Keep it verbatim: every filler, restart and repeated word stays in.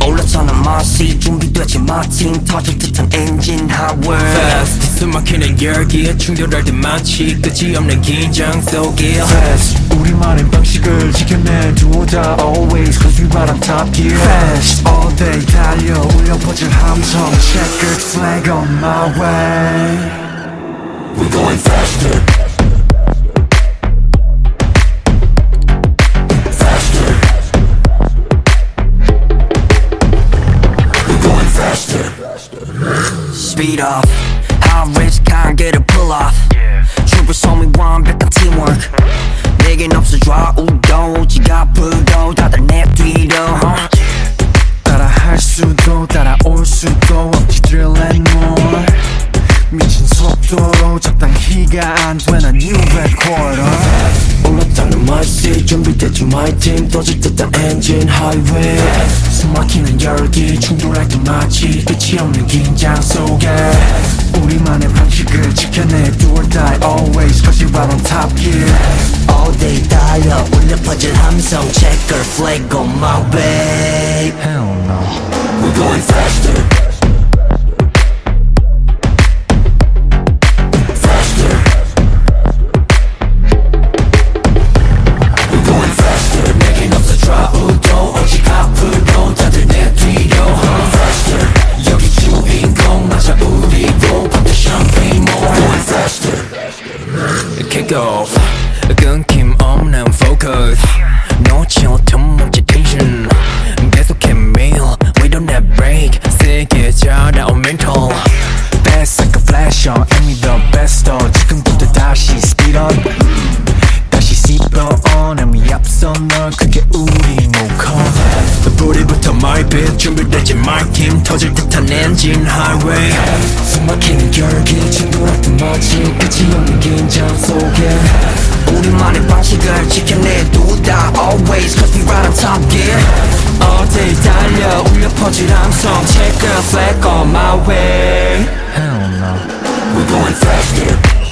올라타는 맛이 준비되지 마침 터질 듯한 엔진 highway Fast 숨막히는 열기에 충돌할 때 마치 끝이 없는 긴장 속에 Fast 우리만의 방식을 지켜내 Do or die always Cause we ride on top gear Fast all day 달려 울려 퍼질 함성 Checkered flag on my way We're going faster Speed off High risk can't get a pull off Trooper 손이 완벽한 teamwork 내겐 없어 좌우도 지갑으로 다들 내 뒤로 따라할 수도 따라올 수도 없지 thrill and more 미친 속도로 적당히가 안 되는 new record 올라타는 맛이 준비됐지 my team 터질 듯한 engine highway 숨막히는 열기 충돌할 때 마치 끝이 없는 긴장 속에 우리만의 방식을 지켜내 Do or die always Cause you ride on top gear All day 달려 울려 퍼질 함성 Checker flag on my way Hell no We're going faster Kick off 끊김 없는 focus 놓지 못한 멋진 tension 계속해 meal We don't have break 세게 자라온 mental Fast like a flash on And we the best of 지금부터 다시 speed up 다시 seatbelt on And we 앞서 널 그게 우리 목표 불이부터 my beat 준비되지 my team 터질 듯한 engine highway 숨막히는 열기 충돌할 때 마치 끝이 없는 긴장 속에 우리만의 방식을 지켜내 Do or die always Cause we ride on top gear All day 달려 울려 퍼질 함성 Check a flag on my way Hell no We're going faster